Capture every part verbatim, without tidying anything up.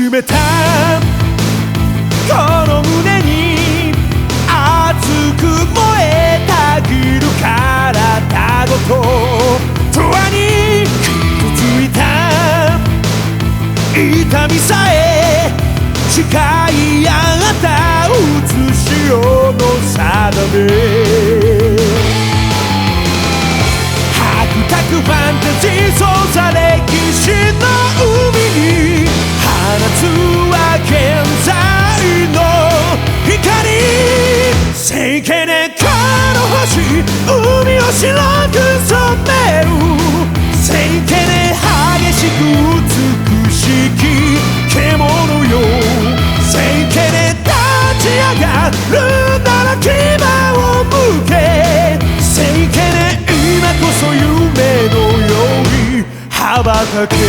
締めたこの胸に熱く燃えたぎる体ごと永遠に傷ついた痛みさえ誓い合った写しよの定め白濁ファンタジー操作歴史の海に放つは現在の光聖剣ねこの星海を白く染める聖剣ね激しく美しき獣よ聖剣ね立ち上がるなら牙を向け聖剣ね今こそ夢のように羽ばたけ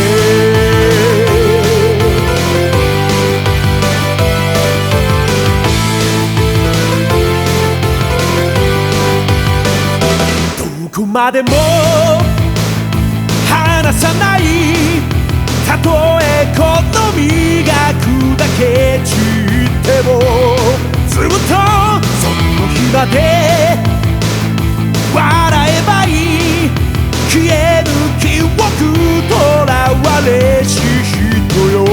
どこまでも離さないたとえ好みが砕け散ってもずっとその日まで笑えばいい消えぬ記憶とらわれし人よ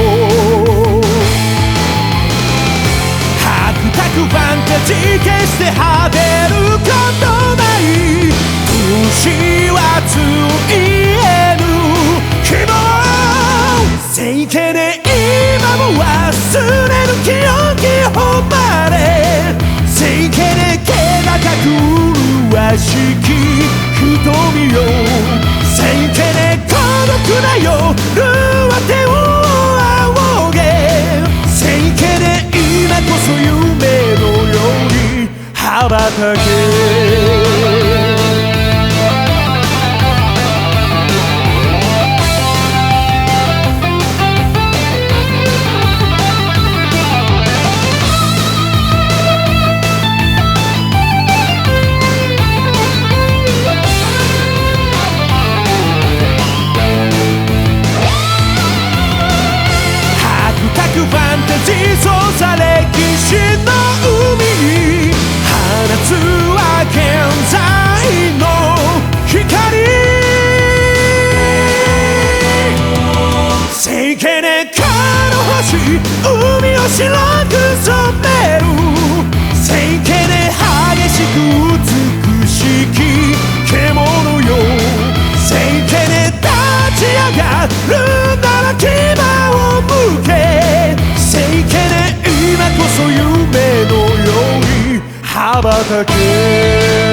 白濁ファンタジー決して果てることない年はついえぬ希望聖剣ね今も忘れる記憶誉れ聖剣ね気高く麗しき瞳よ聖剣ね孤独な夜は手を仰げ聖剣ね今こそ夢のように羽ばたけファンタジー操作歴史の海に放つは現在の光聖剣ねこの星海を白く染める聖剣ね激しく美しき獣よ聖剣ね立ち上がるなら牙を向け聖剣ね今こそ夢のように羽ばたけ